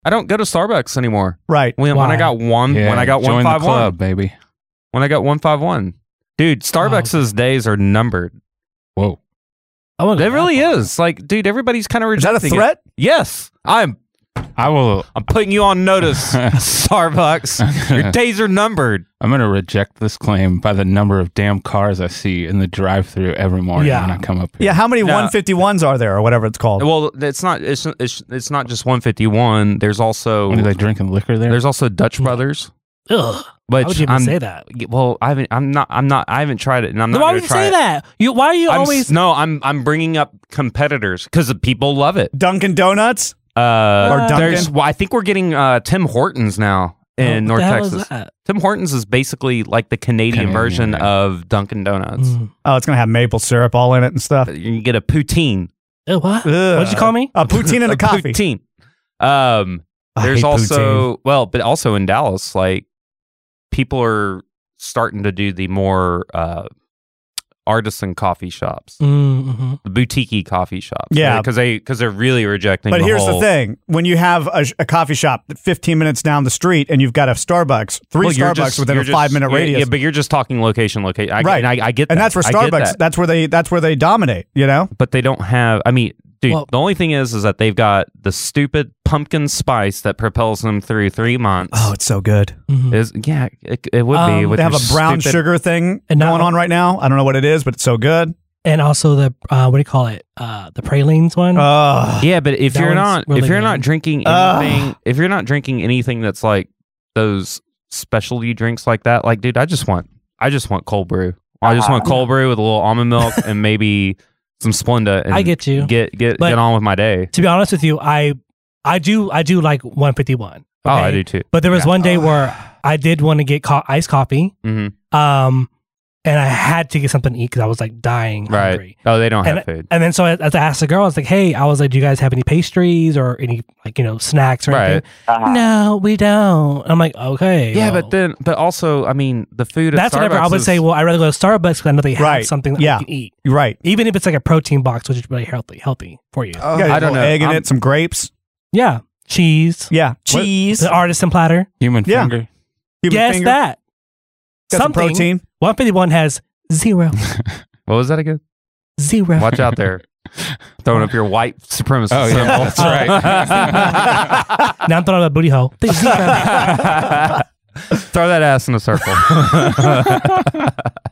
I don't go to Starbucks anymore. Right. When I got one, Yeah, when I got join 151, the club, baby. when I got 151, dude, Starbucks' days are numbered. Whoa. It really is. Like, dude, everybody's kind of Is that a rejecting threat? it. Yes, I'm putting you on notice, Starbucks. Your days are numbered. I'm going to reject this claim by the number of damn cars I see in the drive-thru every morning when I come up here. Yeah, how many 151s are there or whatever it's called? Well, it's not just 151. There's also Are they drinking liquor there? There's also Dutch Brothers. Ugh. Which Why would you even say that? Well, I haven't tried it, and I'm not. Why would you say that? Why are you always? No, I'm bringing up competitors because people love it. Dunkin' Donuts or Dunkin'. I think we're getting Tim Hortons now in North Texas. Tim Hortons is basically like the Canadian version of Dunkin' Donuts. Oh, it's gonna have maple syrup all in it and stuff. You can get a poutine. Ew, what? What'd you call me? A poutine and a coffee. Poutine. I There's hate also poutine. but also in Dallas, like people are starting to do the more artisan coffee shops, Mm-hmm. the boutique coffee shops. Yeah. because they're really rejecting. But here's whole, the thing: when you have a coffee shop 15 minutes down the street, and you've got a Starbucks, three Well, you're Starbucks just- within you're a just- 5-minute radius. Yeah, but you're just talking location. Right. And I get that. And that's where I get Starbucks. that. That's where they dominate. You know. But they don't have. I mean, dude, Well- the only thing is that they've got the stupid pumpkin spice that propels them through 3 months. Oh, it's so good. It would be. With They have your a brown stupid- sugar thing And going on right now. I don't know what it is, but it's so good. And also the what do you call it? The pralines one. Yeah, but if That you're one's not really if you're good. not drinking anything, if you're not drinking anything that's like those specialty drinks like that, like dude, I just want cold brew. I just want cold brew with a little almond milk and maybe some Splenda. And I get you. Get But- on with my day. To be honest with you, I do like 151. Oh, I okay? do too. But there was one day where I did want to get iced coffee. Mm-hmm. And I had to get something to eat because I was like dying hungry. Right. Oh, they don't have food. And then so as I asked the girl, I was like, "Hey, do you guys have any pastries or any snacks or anything?" No, we don't. I'm like, okay. Yeah, well. but also, I mean, the food. That's at whatever. I Starbucks would is- say, well, I'd rather go to Starbucks because I know they have something that I can eat. Right. Even if it's like a protein box, which is really healthy for you. You got a little egg in it, some grapes. Yeah. Cheese. Yeah. Cheese. The artisan platter. Human Yeah. finger. Yes, finger. that. Got some protein. 151 has 0. What was that again? 0. Watch out there. Throwing up your white supremacist Oh, symbol. yeah, that's right. Now I'm throwing up a booty hole. There's 0. Throw that ass in a circle.